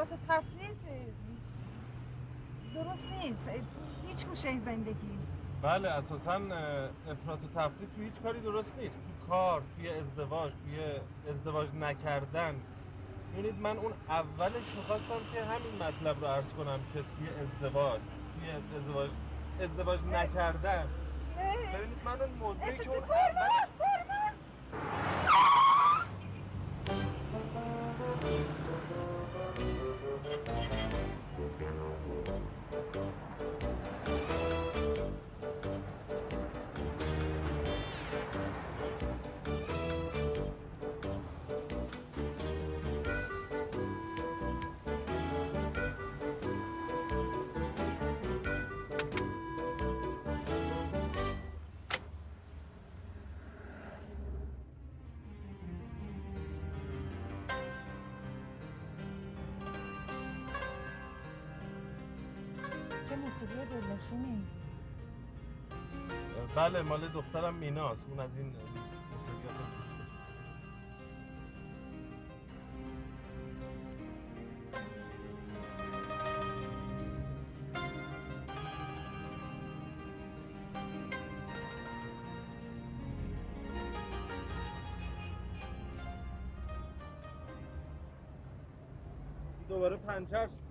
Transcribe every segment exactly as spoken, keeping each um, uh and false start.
افراط و تفرید درست نیست تو هیچ گوشه این زندگی. بله اساساً افراط و تفرید تو هیچ کاری درست نیست، تو کار، توی ازدواج، توی ازدواج نکردن. ببینید من اون اولش میخواستم که همین مطلب رو عرض کنم که توی ازدواج توی ازدواج ازدواج نکردن. ببینید من اون موضوعی که اون اولش چه موسیقی دلنشینی؟ بله مال دخترم میناست، اون از این موسیقیات رو دوست داره. دوباره پنچر شد.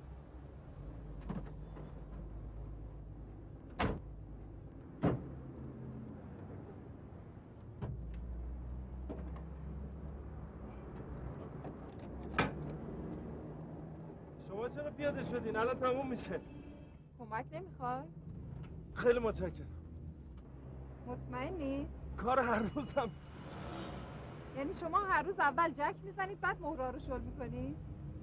شما چرا پیاده شدین؟ الان تموم میشه. کمک نمیخوای؟ خیلی متشکرم. مطمئنی؟ کار هر روزم. یعنی شما هر روز اول جک میزنید بعد مهرها رو شل میکنید؟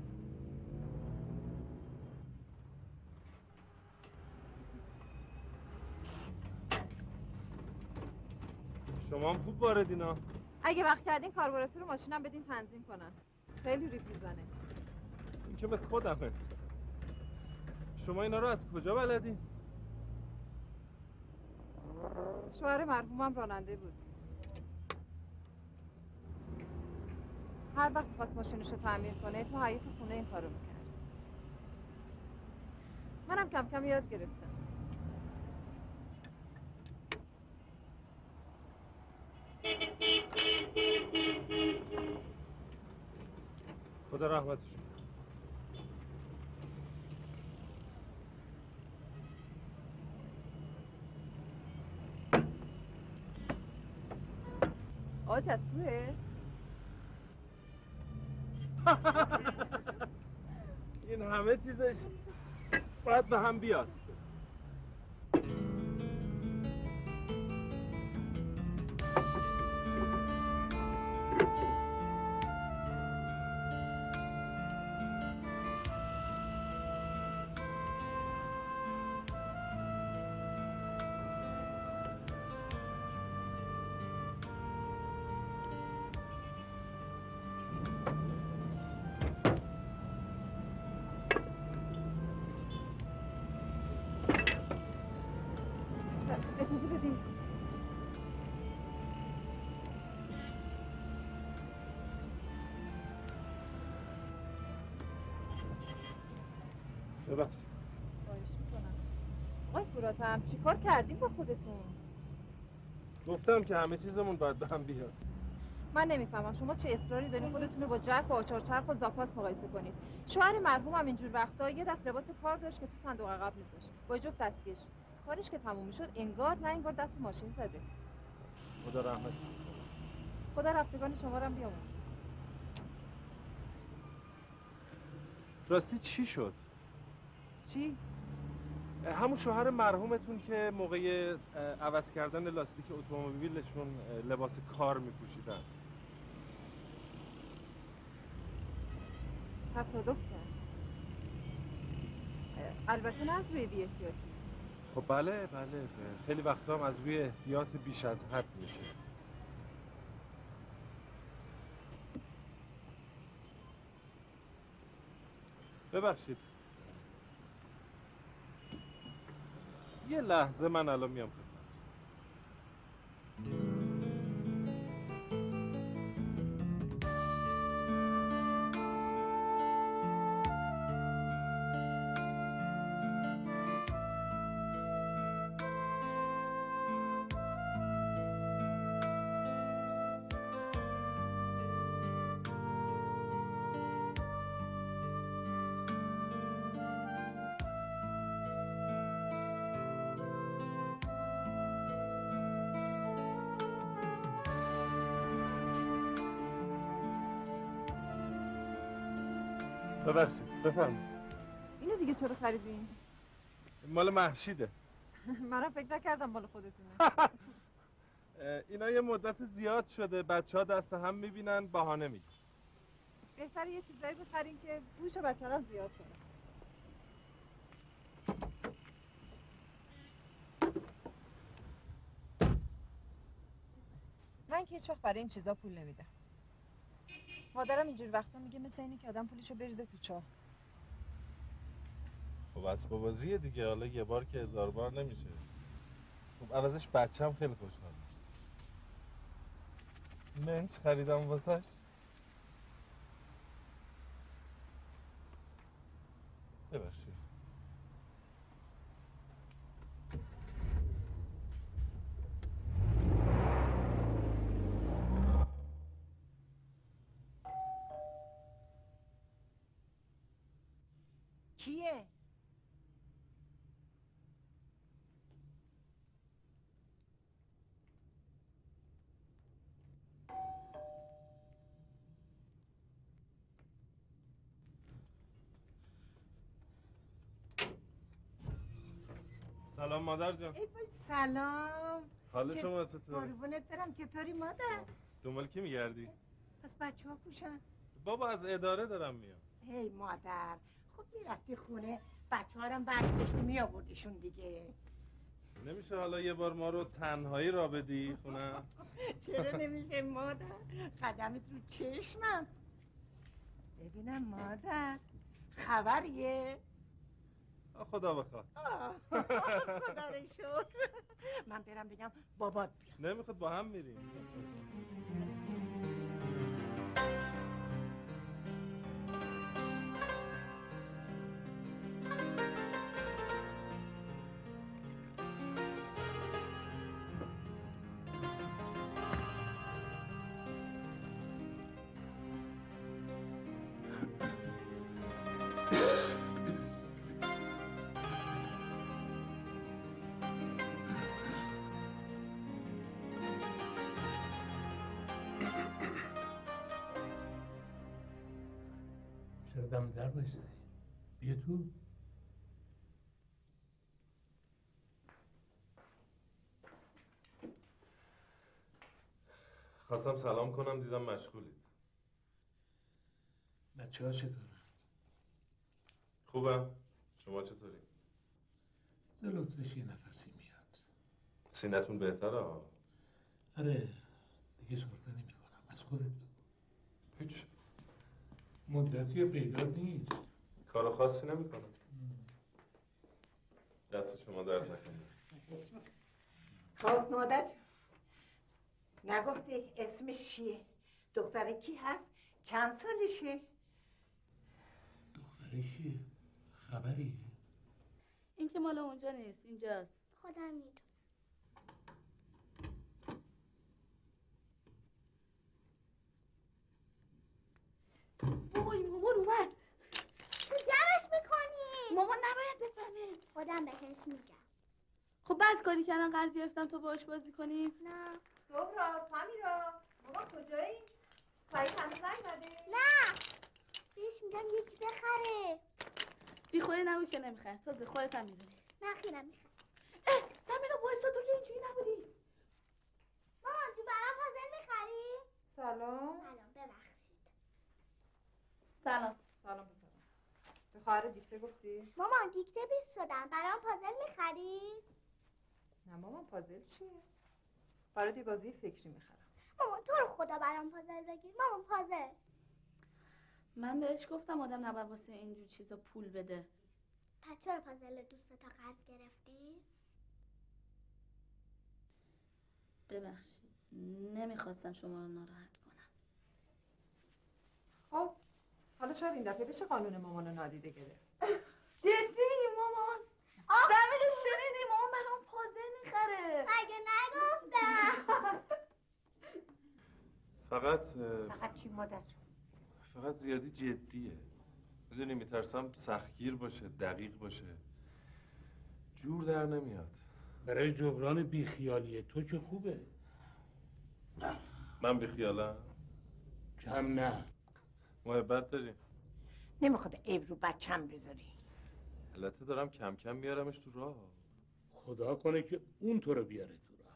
شما هم خوب واردینا. اگه وقت کردین کاربراتور ماشینم بدین تنظیم کنن، خیلی ریپ میزنه. این که مثل خودمه. شما اینا رو از کجا بلدین؟ شوهر مرحومم راننده بود، هر وقت می‌خواست ماشینشو تعمیر کنه تو حیاط خونه این کارو میکرد. منم کم کم یاد گرفتم. خدا رحمتش کنه. آج از توه؟ این همه چیزش باید به هم بیاد. اجازه بدید. ببخشید. خواهش میکنم. آقای فوراتم چی کار کردیم با خودتون؟ گفتم که همه چیزمون باید به هم بیاد. من نمیفهمم شما چه اصراری دارین خودتون رو با جک و آچار چرخ و زاپاس مقایسه کنید. شوهر مرحوم هم اینجور وقتا یه دست لباس کار داشت که تو صندوق عقب میذاشت با جفت دستکش. کارش که تموم میشد انگار نه انگار دست به ماشین زده. خدا رحمتش کنه. خدا رفتگان شما رو هم بیامرزه. راستی چی شد؟ چی؟ همون شوهر مرحومتون که موقع عوض کردن لاستیک اتومبیلشون لباس کار میپوشیدن. تصادف کرد. البته نه از روی بی احتیاطی. خب بله بله خیلی وقتا هم از روی احتیاط بیش از حد میشه. ببخشید یه لحظه من الان میام خدمت. ببخشید بفرمایید. اینو دیگه چرا خریدین؟ مال مهشیده. منم فکر نکردم مال خودتونه. اینا یه مدت زیاد شده بچه ها دست هم میبینن بهانه میگن. بهتره یه چیزایی بخرین که گوش بچه ها زیاد کنه. من که هیچ وقت برای این چیزا پول نمیدم. مادرم اینجور وقتا میگه مثل اینی که آدم پولشو بریزه تو چاه. خب اسبابازیه دیگه، حالا یه بار که هزار بار نمیشه. خب عوضش بچه‌م خیلی خوشحال میشه. منچ خریدم واسش. ببخشید. کیه؟ سلام مادر جان. ای وای سلام. حال چه- شما چطوره؟ قربونت برم. چطوری مادر؟ دنبال کی میگردی؟ پس بچه ها کوشن؟ بابا از اداره دارم میام. هی مادر، خب میرفتی خونه بچه ها رو برداشتی میآوردیشون دیگه. نمیشه حالا یه بار ما رو تنهایی را بدی خونه؟ چرا نمیشه مادر؟ قدمت رو چشمم. ببینم مادر خبریه؟ خدا بخواد. آه، خدا رو شکر. من برم بگم بابات بیاد. نمیخواد با هم میریم. چرا دم در بایستی؟ بیا تو. خواستم سلام کنم دیدم مشغولید. بچه ها چطورن؟ خوبم. شما چطوری؟ ده لطفش یه نفسی میاد. سینتون بهتره ها؟ آره دیگه سرفه نمی کنم. از خودت بگو. هیچ. مدتی پیدات نیست. کار خاصی نمی کنم. دست شما درد نکنه. خب مادر نگفته اسمش چیه؟ دختره کی هست؟ چند سالشه؟ دخترش چیه؟ خبریه؟ این که مال اونجا نیست، اینجاست. خودم میدونم. وای مامان اومد. تو جمعش میکنی؟ مامان نباید بفهمه. خودم بهش میگم. خب بعد کاری کردن قرض گرفتم تو باش بازی کنی؟ نه. سهراب، سمیرا، ماما کجایی؟ سعید هم زنگ زده؟ نه. بهش میگم یکی بخره. بی خودی نگو که نمیخره. تازه خودت هم میدونی. نخیرم میخرم. اه سمیرا وایسا تو که اینجوری نبودی. مامان تو برام پازل میخری؟ سلام. سلام ببخشید. سلام. سلام پسرم. به خواهر دیکته گفتی؟ مامان دیکته بیست شدم. برام پازل میخری؟ نه مامان پازل چیه؟ برای دی بازی فکری میخرم. مامان تو رو خدا برام پازل بگیر. مامان پازل. من بهش گفتم آدم نباید واسه اینجور چیزا پول بده. پس چرا پازل دوستا قرض گرفتی؟ ببخشید نمیخواستم شما رو ناراحت کنم. خب حالا شاید این دفعه بشه قانون مامان رو نادیده گرفت. جدی میگی مامان؟ سمیرا شنیدی مامان برام پازل میخره. مگه نگفتم. فقط فقط چی مادر؟ فقط زیادی جدیه. میدونی میترسم سختگیر باشه، دقیق باشه، جور در نمیاد. برای جبران بیخیالی تو که خوبه. من بیخیالم؟ کم نه. محبت داریم. نمیخواد عیب رو بچم بذاری. البته دارم کم کم میارمش تو راه. خدا کنه که اون تو رو بیاره تو راه.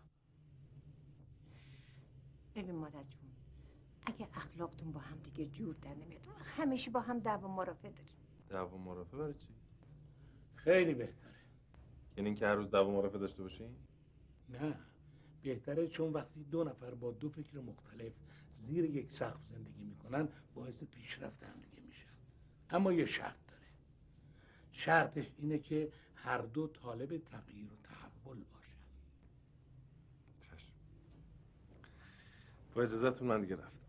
ببین مادر جون، اگه اخلاقتون با هم دیگه جور در نمیاد همیشه با هم دعوا مرافعه داریم. دعوا مرافعه برای چی؟ خیلی بهتره. یعنی اینکه هر روز دعوا مرافعه داشته باشین؟ نه، بهتره، چون وقتی دو نفر با دو فکر مختلف زیر یک سقف زندگی میکنن باعث پیشرفت هم دیگه میشن. اما یه شرط داره. شرطش اینه که هر دو طالب تغییر و تحول باشن. چشم. با اجازهتون من دیگه رفتم.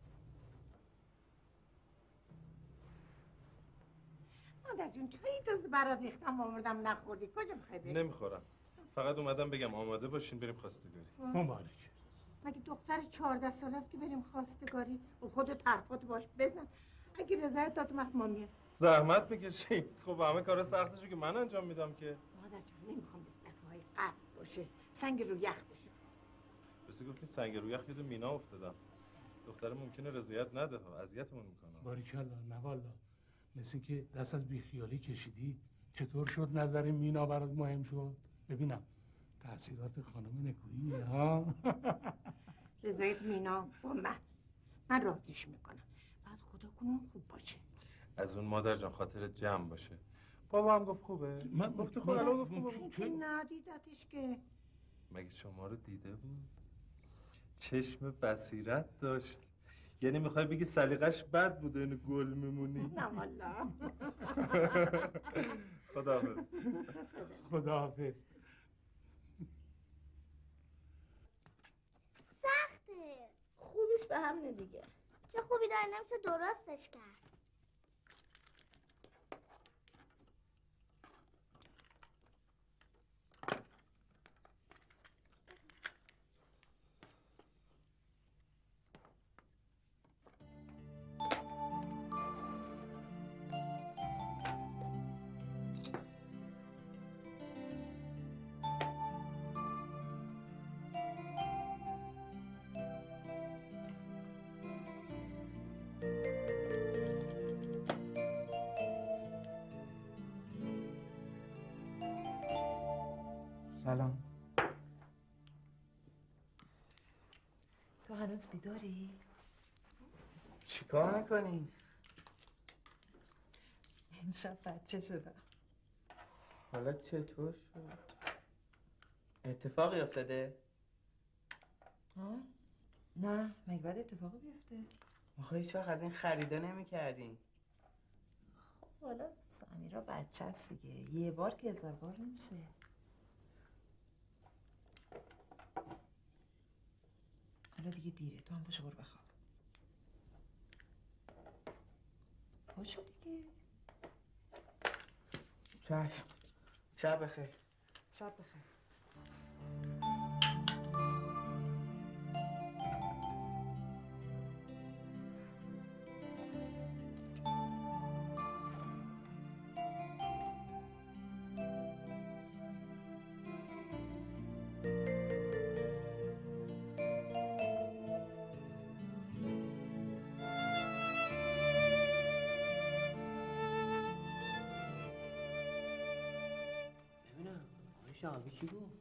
مادر جون چایی تازه برات ریختم آوردم نخوردی، کجا میخوای بری؟ نمیخورم. فقط اومدم بگم آماده باشین بریم خواستگاری. مبارک. مگه دختر چهارده ساله است که بریم خواستگاری؟ و خودت حرفات باش بزن. اگه رضایت داد وقت ما میاد. زحمت بکشین. خب همه کار سختشو که من انجام میدم که. مادر جون نمیخوام مثل دفعه‌های قبل باشه، سنگ رو یخ بشه. بس گفتین سنگ رو یخ یاد مینا افتادم. دختر ممکنه رضایت نده ها، اذیتمون میکنه. باریکلا، نه والا. مثل اینکه دست از بیخیالی کشیدی. چطور شد نظر مینا برات مهم شد؟ ببینم تأثیرات خانم نکویی ها. رضایت مینا با من من راضیش میکنم، بعد خدا کنه اون خوب باشه. از اون مادر جان خاطر جمع باشه. بابا هم گفت خوبه. من گفت خوبه. الان گفت خوبه. این که ندیدتش که. مگه شما رو دیده بود؟ چشم بصیرت داشت. یعنی میخوای بگی سلیقش بد بوده اینو گل میمونی؟ نه والا. خداحافظ. خداحافظ. سخته. خوبیش به همینه دیگه. چه خوبی داره نمیشه درستش کرد. سلام. تو هنوز بیداری؟ چیکار میکنین؟ امشب بچه شدم. حالا چطور شد؟ اتفاقی افتاده؟ ها؟ نه، مگه باید اتفاقی بیفته؟ آخه هیچ وقت از این خریدا نمیکردین. خب حالا سمیرا بچه هست دیگه، یه بار که هزار بار نمیشه. حالا دیگه دیره، تو هم پاشو برو بخواب. پاشو دیگه. چشم. شب بخیر. شب بخیر. شهابی چی گفت؟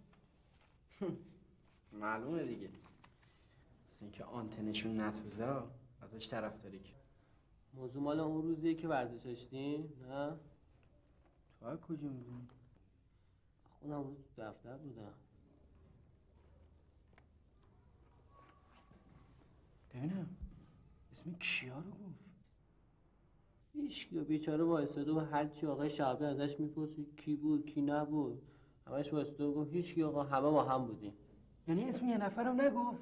معلومه دیگه، مثل اینکه آنتنشون نسوزه ازش طرفداری کرد. موضوع مال اون روزیه که ورزش داشتیم، نه؟ تو از کجا میدونی؟ خودم روز تو دفتر بودم. ببینم اسم کیا رو گفت؟ هیچکی بیچاره وایساده و هر چی آقای شهابی ازش میپرسید کی بود کی نبود، همش وایساده و گفت هیچکی آقا، همه با هم بودیم. یعنی اسم یه نفرم نگفت؟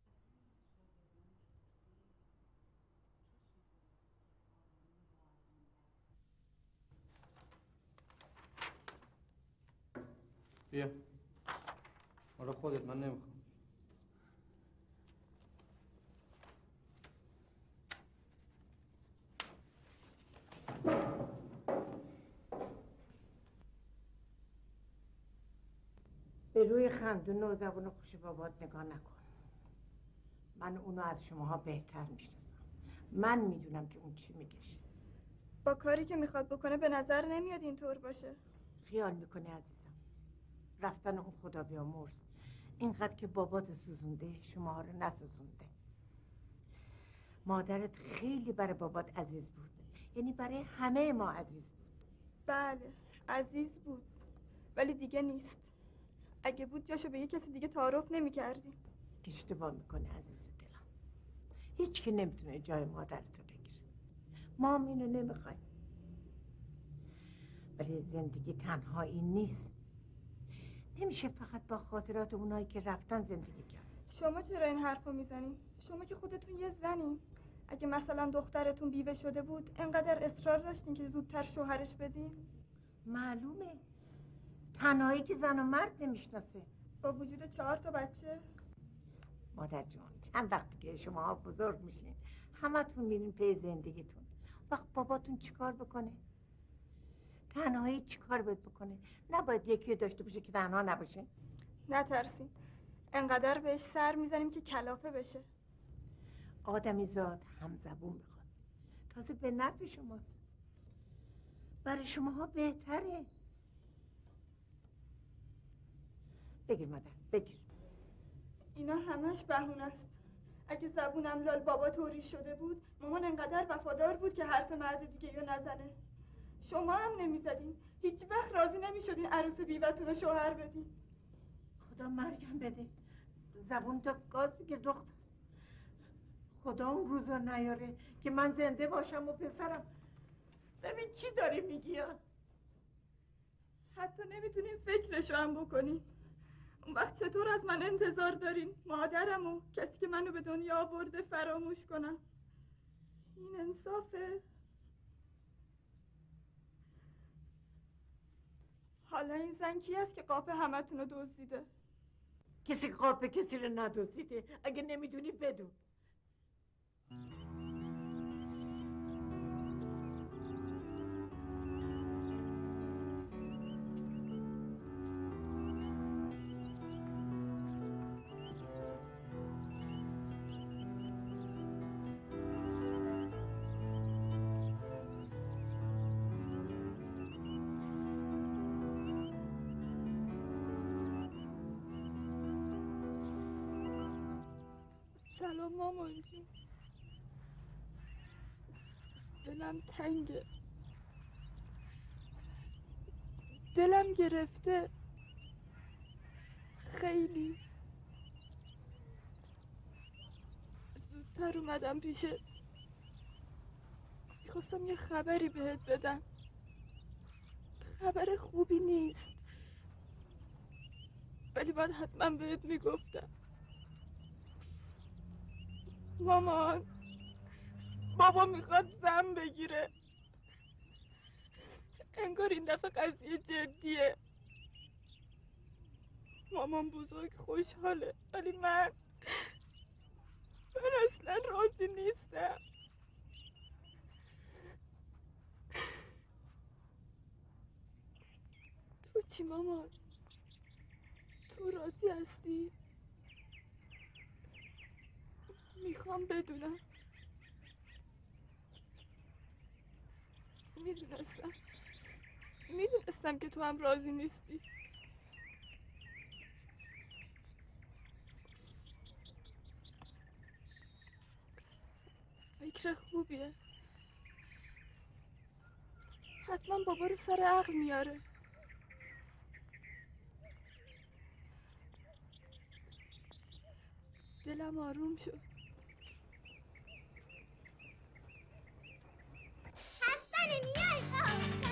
بیا حالا خودت، من نمیخوام. به روی خندون و زبون خوش بابات نگاه نکن. من اونو از شماها بهتر میشناسم. من میدونم که اون چی میکشه. با کاری که میخواد بکنه به نظر نمیاد اینطور باشه. خیال میکنه عزیزم. رفتن اون خدا بیامرز اینقدر که بابات سوزونده شما رو نسوزونده. مادرت خیلی برای بابات عزیز بود، یعنی برای همه ما عزیز بود. بله عزیز بود، ولی دیگه نیست. اگه بود جاشو به یه کسی دیگه تعارف نمی‌کردیم. اشتباه میکنه عزیز دلم. هیچ کی نمیتونه جای مادرتو بگیره. ما هم اینو نمیخوایم. ولی زندگی تنهایی نیست. نمیشه فقط با خاطرات اونایی که رفتن زندگی کرد. شما چرا این حرفو میزنین؟ شما که خودتون یه زنین. اگه مثلا دخترتون بیوه شده بود انقدر اصرار داشتین که زودتر شوهرش بدین؟ معلومه. تنهایی که زن و مرد نمیشناسه. با وجود چهار تا بچه؟ مادر جان چند وقتی که شما بزرگ میشین همتون میرین پی زندگیتون. وقت باباتون چیکار بکنه؟ تنهایی چیکار باید بکنه؟ نباید یکی داشته باشه که تنها نباشه؟ نترسین، انقدر بهش سر میزنیم که کلافه بشه. آدمی زاد هم زبون میخواد. تازه به نفع شماست. برای شماها بهتره. بگیر مادر بگیر. اینا همش بهونه است. اگه زبونم لال بابا طوری شده بود مامان انقدر وفادار بود که حرف مرد دیگه یا نزنه. شما هم نمیزدین، هیچ وقت راضی نمیشدین عروس بیوتون رو شوهر بدین. خدا مرگم بده. زبون تا گاز بگیر دختر. خدا اون روزا نیاره که من زنده باشم و پسرم. ببین چی داری میگی؟ حتی نمیتونین فکرشو هم بکنین. اون وقت چطور از من انتظار دارین مادرم و کسی که منو به دنیا آورده فراموش کنم؟ این انصافه؟ حالا این زن کی است که قاپ همتون رو دزدیده؟ کسی قاپ کسی رو ندزدیده. اگه نمیدونی بدون. سلام مامان جون. دلم تنگه، دلم گرفته خیلی. زودتر اومدم پیشت، میخواستم یه خبری بهت بدم. خبر خوبی نیست ولی باید حتما بهت میگفتم. مامان، بابا میخواد زن بگیره. انگار این دفعه قضیه جدیه. مامان بزرگ خوشحاله ولی من من اصلا راضی نیستم. تو چی مامان؟ تو راضی هستی؟ میخوام بدونم. میدونستم میدونستم که تو هم راضی نیستی. فکر خوبیه. حتما بابا رو سر عقل میاره. دلم آروم شد. حسن میای خب.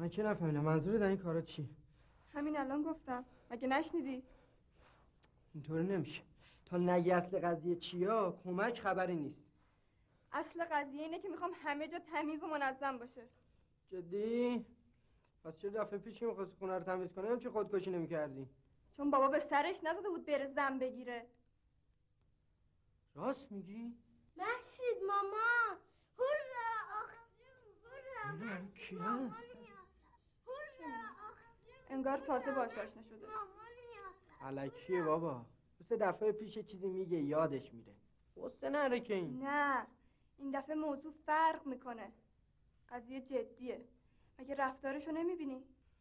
من که نفهمیدم منظور در این کارا چی؟ همین الان گفتم، مگه نشنیدی؟ اینطوری نمیشه. تا نگی اصل قضیه چیا کمک خبری نیست. اصل قضیه اینه که میخوام همه جا تمیز و منظم باشه. جدی؟ پس چه دفعه پیش که می‌خواستی خونه رو تمیز کنی هم چه خودکشی نمی‌کردی؟ چون بابا به سرش نزده بود بره زن بگیره. راست میگی؟ محشید مامان هورا آخ جون هورا این کی هست؟ انگار تازه باهاش آشنا شده. الکیه بابا. مثل دفعه پیش چیزی میگه یادش میره. قصه نره که این. نه این دفعه موضوع فرق میکنه. قضیه جدیه. مگه رفتارشو نمیبینی؟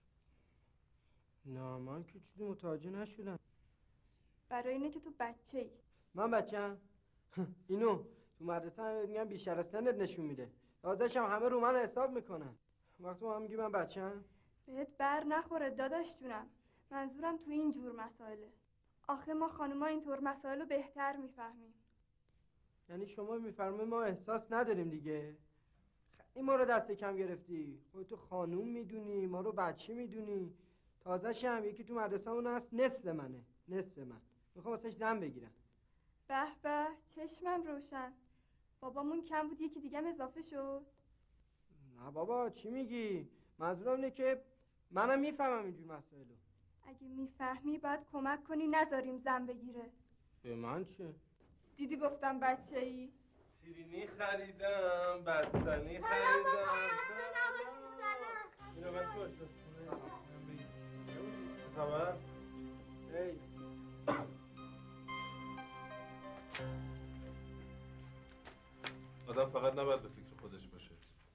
نه من که چیزی متوجه نشدم. برای اینه که تو بچه ای. من بچه‌ام؟ اینو تو مدرسه همه میگن بیشتر از سنت نشون میده. داداشم همه رو من حساب میکنن. وقتی من میگی من بچه‌ام؟ بهت بر نخوره داداش جونم. منظورم تو این جور مسائله. آخه ما خانوما اینطور مسائل رو بهتر میفهمیم. یعنی شما میفرمایید ما احساس نداریم دیگه؟ خیلی ما رو دست کم گرفتی. خودتو خانوم میدونی، ما رو بچه میدونی. تازه هم یکی تو مدرسه‌مون هست نصف منه، نصف من. میخوام واسش زن بگیرم. به به چشمم روشن. بابامون کم بود یکی دیگه اضافه شد. نه بابا چی میگی؟ منظورم اینه که منم میفهمم اینجور مسائلو. اگه میفهمی باید کمک کنی نذاریم زن بگیره. به من چه؟ دیدی گفتم بچه ای؟ شیرینی خریدم، بستنی خریدم. اینو بس باش بستنی. خبر؟ هی آدم فقط نباید به فکر خودش باشه.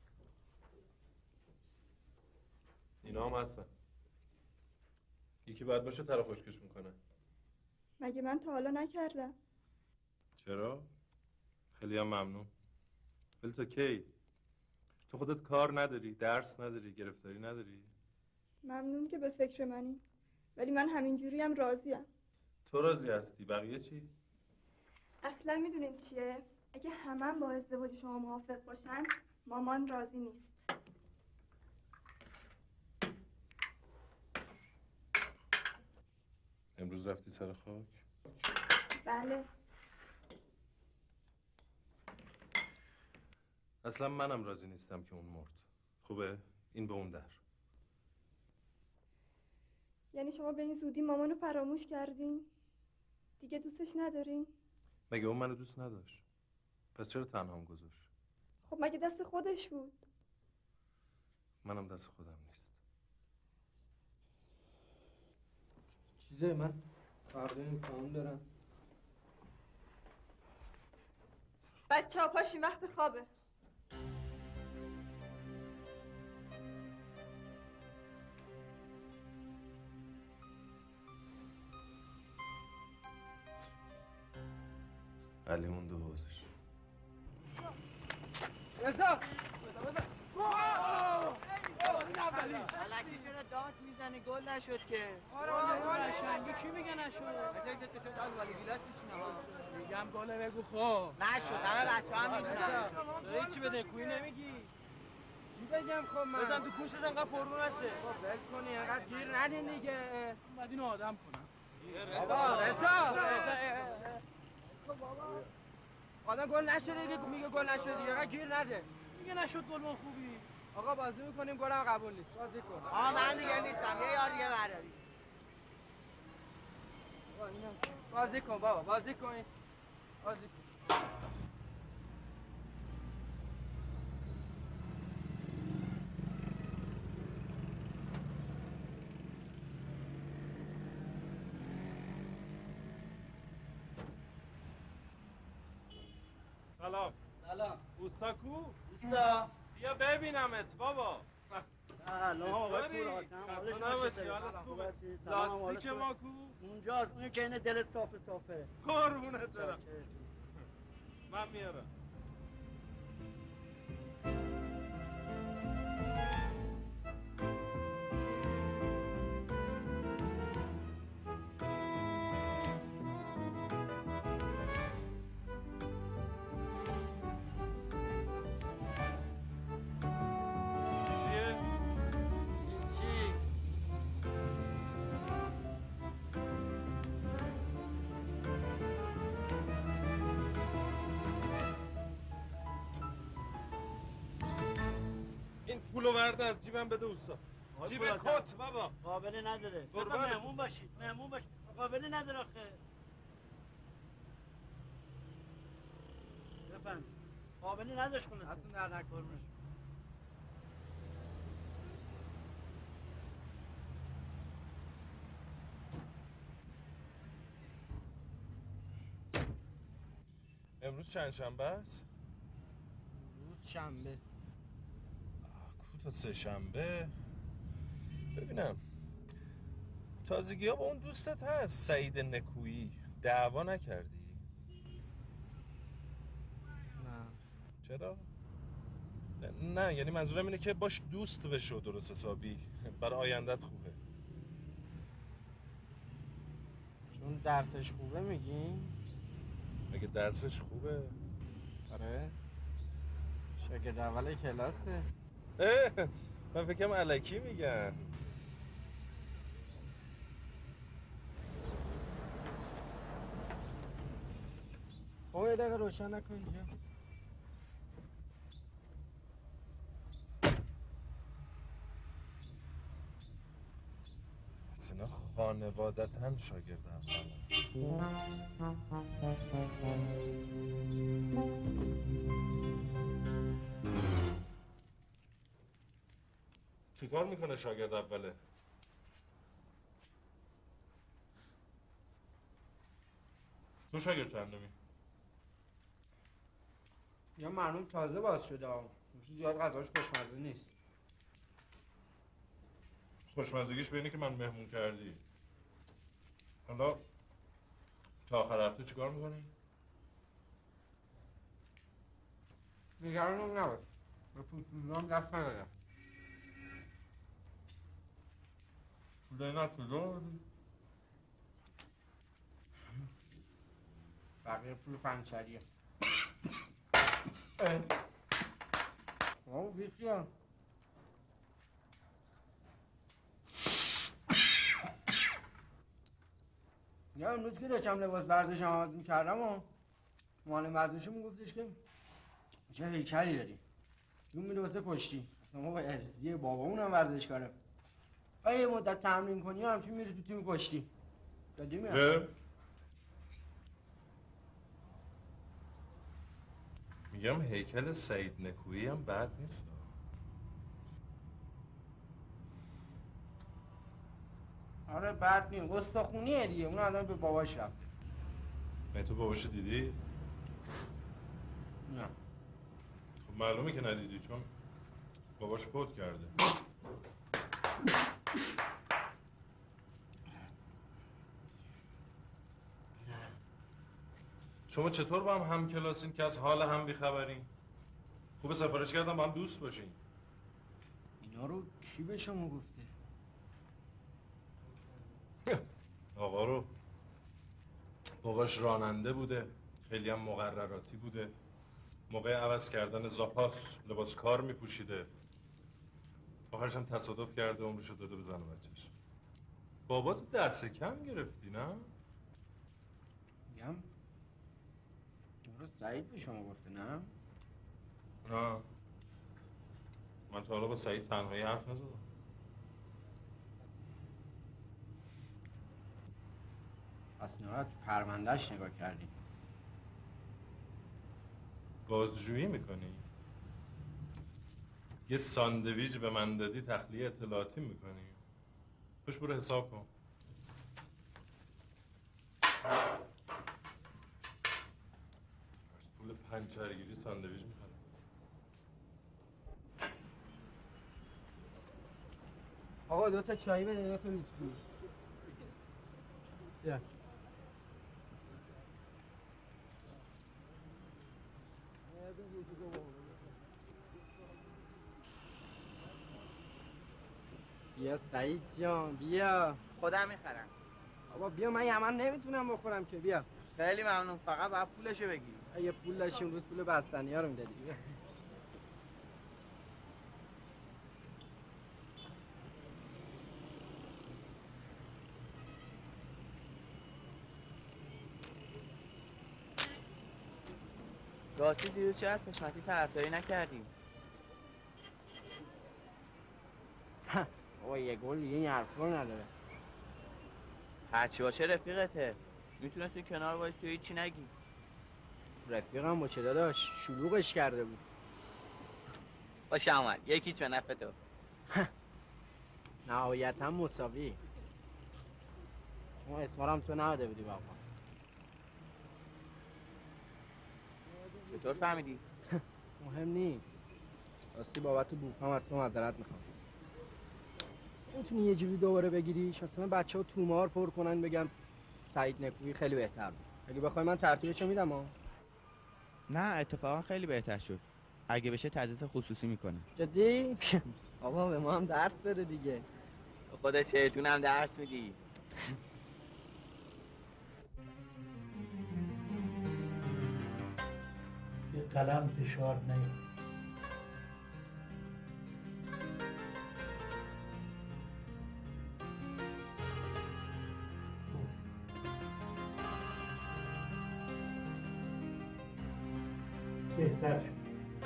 اینا هم هستن. یکی باید باشه طرف خشکش میکنه. مگه من تا حالا نکردم؟ چرا؟ خیلی هم ممنون. ولی تا کی؟ تو خودت کار نداری، درس نداری، گرفتاری نداری؟ ممنون که به فکر منی. ولی من همینجوری هم راضیم. تو راضی هستی، بقیه چی؟ اصلا میدونین چیه؟ اگه همه با ازدواج شما موافق باشن مامان راضی نیست. امروز رفتی سر خاک؟ بله. اصلا منم راضی نیستم که اون مرد. خوبه؟ این به اون در. یعنی شما به این زودی مامانو فراموش کردین؟ دیگه دوستش ندارین؟ مگه اون منو دوست نداشت؟ پس چرا تنهام گذاشت؟ خب مگه دست خودش بود؟ منم دست خودم نیست. چیزه من فردا امتحان دارم. بچه ها پاشین وقت خوابه. علی مونده حوزش. رضا این اولیش الکی چرا داد میزنی گل نشد که. آره آره قشنگی کی میگه نشد؟ مثلا که تو شد آل والی گیلاس میشینه ها. میگم گل بگو خب. نشد همه بچه‌ها میدونن. تو هیچی بده کوی نمیگی. چی بگم خب من؟ بزن تو کوشش انقدر پررو نشه. خب ول کنی انقدر گیر ندین دیگه. بعد اینو آدم کنم. بابا رضا خب بابا آدم گل نشده دیگه میگه گل نشده دیگه انقدر گیر نده. میگه نشد گل ما خوبی. آقا بازی میکنیم گلم قبول نیست. بازی کن. آقا من دیگه نیستم یه یار دیگه برداری. بازی کن بابا بازی کن. بازی کن. سلام. سلام. اوستا کو؟ اوستا. بیا ببینمت بابا. سلام آقای چطوری؟ پوراتم. خسته نباشی حالت خوبه؟ لاستیک ما کو؟ اونجاست اون که اینه دلت صافه صافه. قربونت برم. من میارم. پولو ورده از جیبم بده اوستا. جیب کت بابا. قابلی نداره. بفهم مهمون باشید. مهمون باشید. قابلی نداره آخه. بفهم. قابلی نداشت خلاص. اصلا در نکنمش. امروز چند شنبه است؟ امروز شنبه. کو تا سه شنبه. ببینم تازگی ها با اون دوستت هست سعید نکویی دعوا نکردی؟ نه. چرا؟ نه, نه یعنی منظورم اینه که باش دوست بشو درست حسابی برای آیندت خوبه. چون درسش خوبه میگی؟ مگه درسش خوبه؟ آره شاگرد اول کلاسه. اه من فکرم الکی میگن. آقا یه دقیقه روشن نکن دیگه. اینا خانوادتاً شاگرد اول. چیکار میکنه شاگرد اوله؟ تو شاگرد چندمی؟ یا معلوم تازه باز شده ها. زیاد غذاش خوشمزه نیست. خوشمزگیش به اینه که من مهمون کردی. حالا تا آخر هفته چیکار میکنی؟ نگرانم نباش. به پول دست ندارم. پول نه کجا؟ بقیه پول پنچریه. آه بیخیال. یا امروز که داشتم لباس ورزش عوض میکردم و معلم ورزشی میگفتش که چه هیکلی داری جون میره واسه کشتی. اصلا ما با ارزی بابامون هم ورزش کاره. یه مدت تمرین کنی همچون میری تو تیم کشتی. جدی میگم. میگم هیکل سعید نکویی هم بد نیست. آره بد نیست. گستاخونیه دیگه. اون آدم به باباش رفته. من تو باباشو دیدی؟ نه. خب معلومه که ندیدی چون باباش فوت کرده. شما چطور با هم همکلاسین که از حال هم بیخبرین؟ خوب سفارش کردم با هم دوست باشین. اینا رو کی به شما گفته؟ آقا رو باباش راننده بوده، خیلی هم مقرراتی بوده، موقع عوض کردن زاپاس لباس کار میپوشیده، آخرش هم تصادف کرده عمرشو داده به زن و بچه‌ش. بابا تو دست کم گرفتی نه؟ میگم درست سعید به شما گفته نه؟ نه من تا حالا با سعید تنهایی حرف نزدم. پس اینا تو پروندهش نگاه کردیم. بازجویی میکنی؟ یه ساندویج به من دادی تخلیه اطلاعاتی میکنی؟ خوش برو حساب کن. پول پنچرگیری ساندویج میخواد. آقا دو تا چای بده دو تا ویسکی. بیا. بیا سعید جان بیا. خودم میخرم. بابا بیا من یمن نمیتونم بخورم که بیا. خیلی ممنون فقط باید پولشو بگیری. یه پول داشتیم روز پول بستنی ها رو میدادی. بیا. راستی دیروز چه از حشمتی طرفداری نکردیم؟ بابا یه گل دیگه این حرفا رو نداره. هرچی باشه رفیقته، میتونستی کنار وایسی و هیچی نگی. رفیقم با چه داداش شلوغش کرده بود. باش آمد یکیچ به نفع تو. نهایتا مساوی. چون اسمارم تو نهاده بودی بابا. چطور فهمیدی؟ مهم نیست. راستی بابت بوفم از تو معذرت میخوام. میتونی یه جوری دوباره بگیریش مثلا بچه ها تومار پر کنن بگن سعید نکویی خیلی بهتر بود. اگه بخوای من ترتیبشو میدم ها. نه اتفاقا خیلی بهتر شد. اگه بشه تدریس خصوصی میکنم. جدی؟ بابا به ما هم درس بده دیگه. تو خودت شیطون هم درس میدی. یه قلم فشار نیاد. بهتر شد.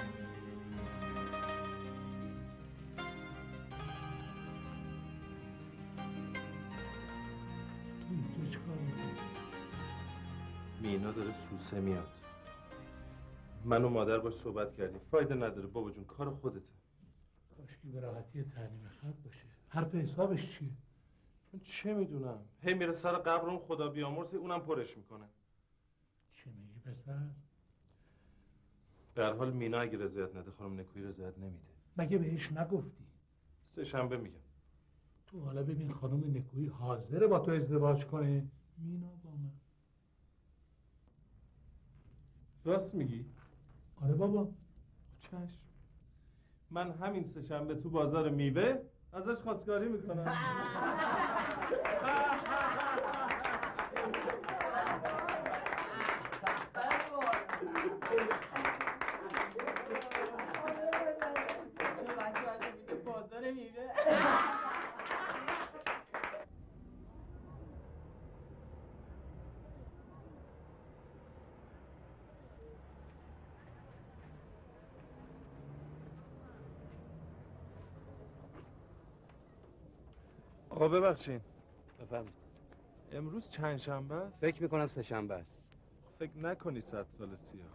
تو اینجا چیکار میکنی؟ مینا داره سوسه میاد. من و مادر باش صحبت کردیم، فایده نداره بابا جون، کار خودته. کاش که به راحتی تعلیم خط باشه. حرف حسابش چیه؟ من چه میدونم، هی میره سر قبر اون خدا بیامرز اونم پرش میکنه. چی میگی پسر؟ در حال مینا اگه رضایت نده خانم نکویی رضایت نمیده. مگه بهش نگفتی؟ سه شنبه میگم. تو حالا ببین خانم نکویی حاضره با تو ازدواج کنه؟ مینا با من. راست میگی؟ آره بابا. چشم. من همین سه شنبه تو بازار میوه ازش خواستگاری میکنم. بازار میوه. آقا ببخشید. بفرمایید. امروز چند شنبه است؟ فکر میکنم سه شنبه است. فکر نکنی صد سال سیاه.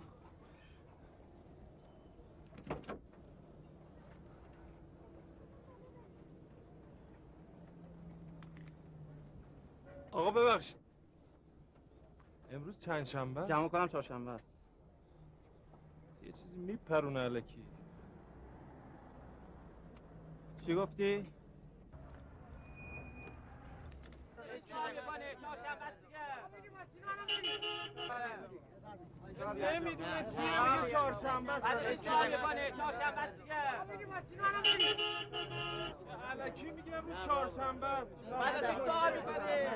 آقا ببخشید. امروز چند شنبه است؟ جمع کنم چهارشنبه است. یه چیزی میپرونه الکی. چی گفتی؟ نمیدونه چیه میگه چهارشنبه است. بعد چای بانه چهارشنبه است دیگه. میگه ماشینا رو بریم. الکی میگه امروز چهارشنبه است. بعد تو سوال می‌کنه.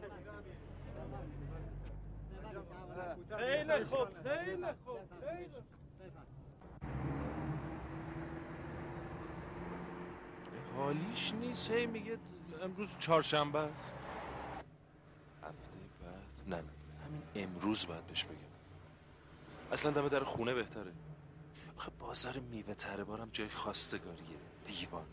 خیلی خوب، خیلی خوب، خیلی حالیش نیست، هی میگه امروز چهارشنبه است. هفته بعد نه نه همین امروز باید بهش بگم. اصلا دم در خونه بهتره. آخه بازار میوه تره بارم جای خواستگاریه. دیوانه.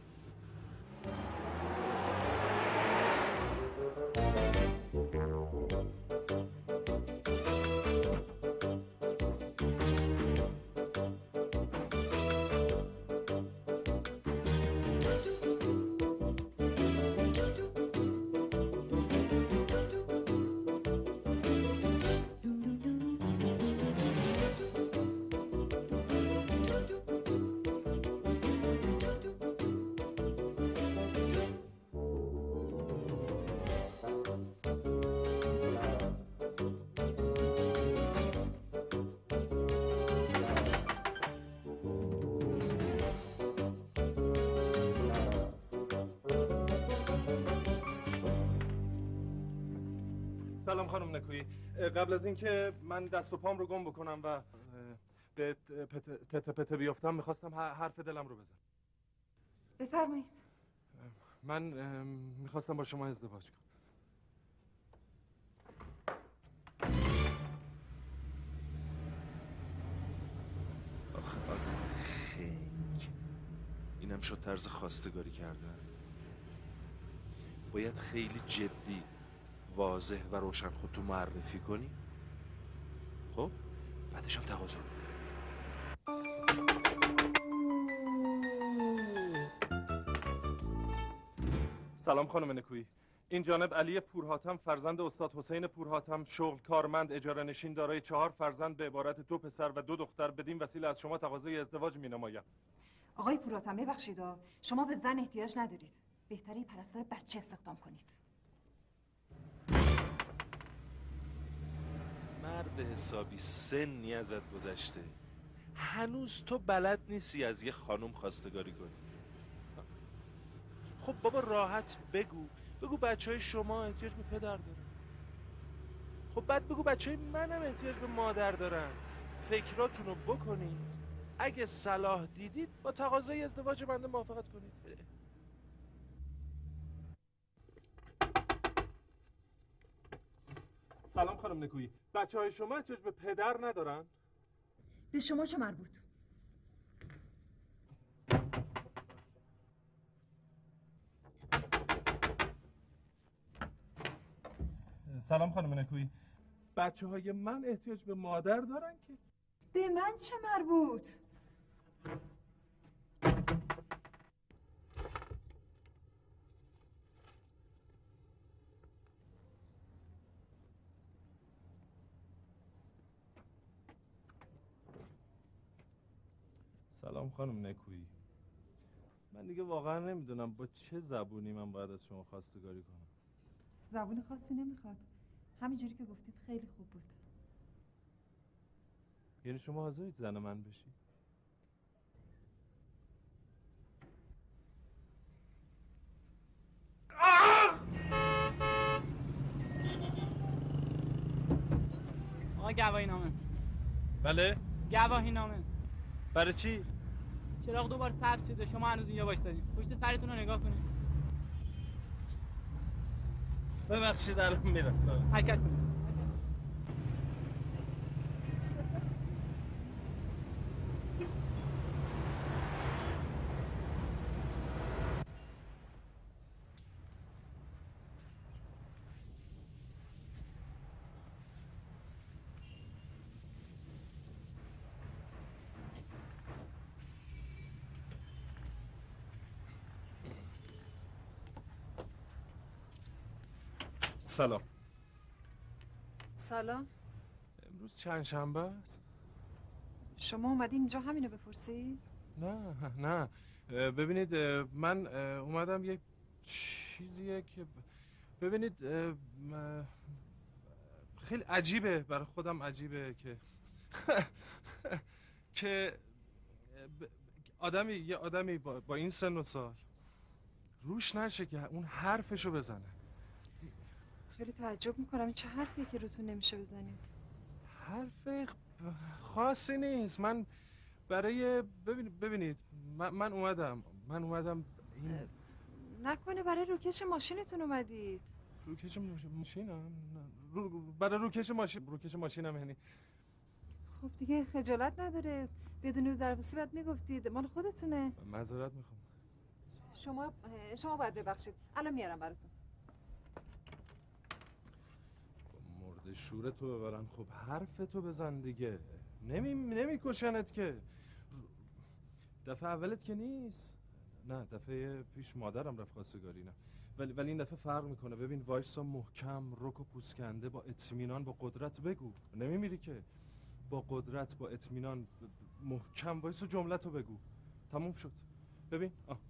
سلام خانم نکویی. قبل از اینکه من دست و پام رو گم بکنم و به تته پته بیفتم میخواستم حرف دلم رو بزنم. بفرمایید. من میخواستم با شما ازدواج کنم. آخه آدم خنگ اینم اینم شد طرز خواستگاری کردن. باید خیلی جدی، واضح و روشن خودتو معرفی کنی. خب بعدش هم تقاضا. سلام خانم نکویی. این جانب علی پورحاتم فرزند استاد حسین پورحاتم، شغل کارمند، اجاره نشین، دارای چهار فرزند به عبارت دو پسر و دو دختر، بدین وسیله از شما تقاضای ازدواج می‌نمایم. آقای پورحاتم ببخشید، شما به زن احتیاج ندارید. بهتره پرستار بچه استخدام کنید. مرد حسابی، سنی ازت گذشته، هنوز تو بلد نیستی از یه خانم خواستگاری کنی. خب بابا راحت بگو بگو بچه های شما احتیاج به پدر دارن. خب بعد بگو بچه های منم احتیاج به مادر دارن. فکراتونو بکنید، اگه صلاح دیدید با تقاضای ازدواج بنده موافقت کنید. سلام خانم نکویی، بچه های شما احتیاج به پدر ندارن؟ به شما چه مربوط؟ سلام خانم نکویی، بچه های من احتیاج به مادر دارن که؟ به من چه مربوط؟ سلام خانم نکویی، من دیگه واقعا نمیدونم با چه زبونی من باید از شما خواستگاری کنم. زبون خاصی نمیخواد، همینجوری که گفتید خیلی خوب بود. یعنی شما حاضرید زن من بشی؟ آقا گواهی نامه. بله؟ گواهی نامه. برای چی؟ چراغ دوباره سبز شده، شما هنوز اینجا وایسادید. پشت سرتون رو نگاه کنید. ببخشید الان میرم. حرکت کنید. سلام. سلام. امروز چند شنبه است؟ شما اومدین اینجا همینو بپرسید؟ نه نه ببینید من اومدم یک چیزیه که ببینید خیلی عجیبه، برای خودم عجیبه که که آدمی یه آدمی با, با این سن و سال روش نشه که اون حرفشو بزنه. خیلی تعجب میکنم، این چه حرفیه که روتون نمیشه بزنید؟ حرف خاصی نیست. من برای ببینید ببینید من, من اومدم من اومدم این... نکنه برای روکش ماشینتون اومدید؟ روکش ماشینم؟ رو... برای روکش ماشین روکش ماشینم یعنی. خب دیگه خجالت نداره، بدون رو درواسی باید میگفتید، مال خودتونه. معذرت میخوام. شما شما باید ببخشید، الان میارم براتون. مرد شورتو ببرن. خب حرفتو بزن دیگه. نمی نمیکشنت که. دفعه اولت که نیست. نه دفعه پیش مادرم رفت خواستگاری. نه ولی ولی این دفعه فرق میکنه. ببین وایسا محکم، رک و پوسکنده، با اطمینان، با قدرت بگو. نمیمیری که. با قدرت، با اطمینان، محکم وایسا جملتو بگو. تموم شد. ببین آه.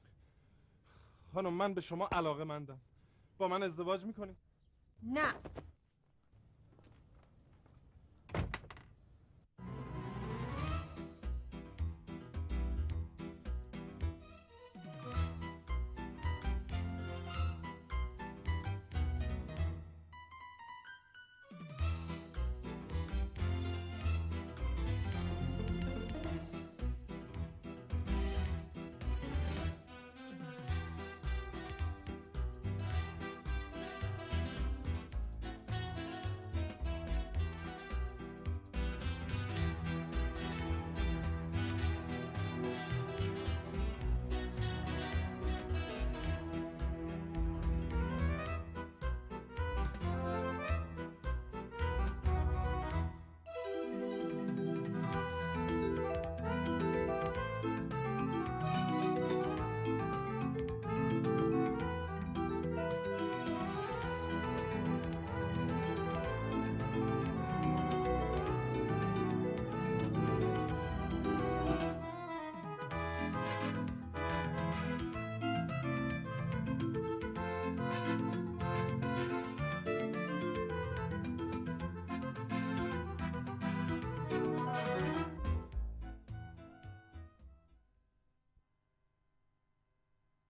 خانم من به شما علاقه مندم. با من ازدواج میکنی؟ نه